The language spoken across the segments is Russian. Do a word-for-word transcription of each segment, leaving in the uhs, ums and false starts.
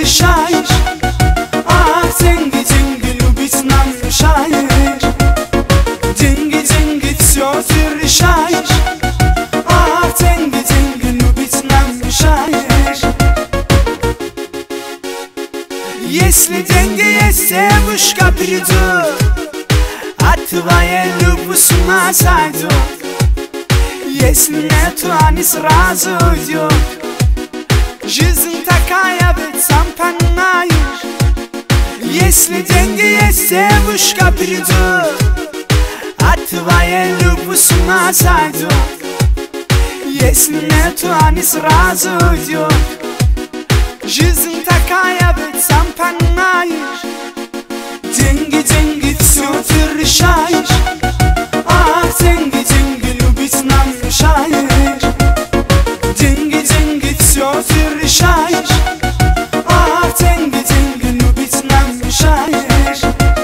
решаешь. Ах, деньги, деньги, любить нам мешаешь. Деньги, деньги, все ты решаешь. Ах, деньги, деньги, любить нам мешаешь. Если деньги есть, девушка придет, а твоя любовь с ума сойдет. Если нету, они сразу уйдет. Жизнь такая, ведь сам понимаешь. Если деньги есть, девушка придет, а твоя любовь с ума сойдет. Если нету, они сразу уйдет. Жизнь такая, ведь сам понимаешь. Деньги, деньги, все ты решаешь. Ах, деньги, деньги, любить нам мешаешь. Деньги, деньги, все ты решаешь. Ах, деньги, деньги, любить нам мешаешь.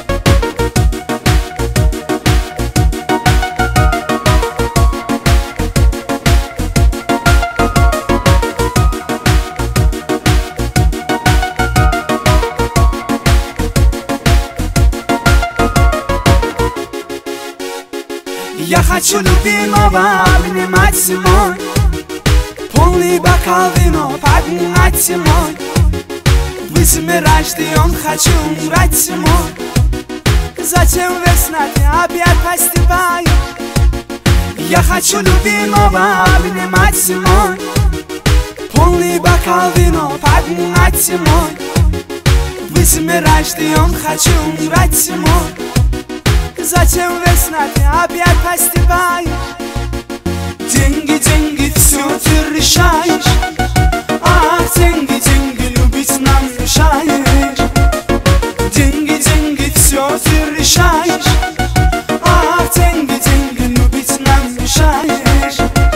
Я хочу любимого обнимать зимой, полный бокал вино поднимать зимой. Возьми рожден, хочу умрать зимой. Затем весна, ты опять поступаешь. Я хочу любимого обнимать зимой, полный бокал вино поднимать зимой. Возьми рожден, хочу умрать зимой. Затем весна, ты опять поступаешь. Деньги, деньги, все ты решаешь. Ах, деньги, деньги, любить нам мешаешь. Деньги, деньги, все ты решаешь. Ах, деньги, деньги, любить нам мешаешь.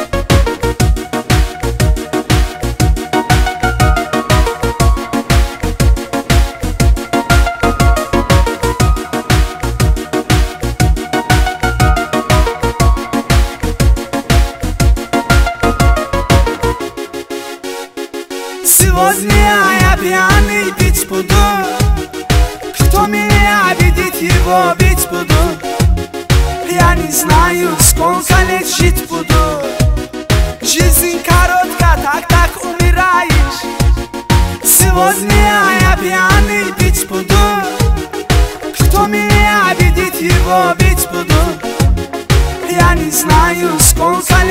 Сегодня я пьяный пить буду. Кто меня обидит, его бить буду. Я не знаю, сколько лет жить буду. Жизнь коротка, так так умираешь. Сегодня я пьяный пить буду. Кто меня обидит, его бить буду. Я не знаю, сколько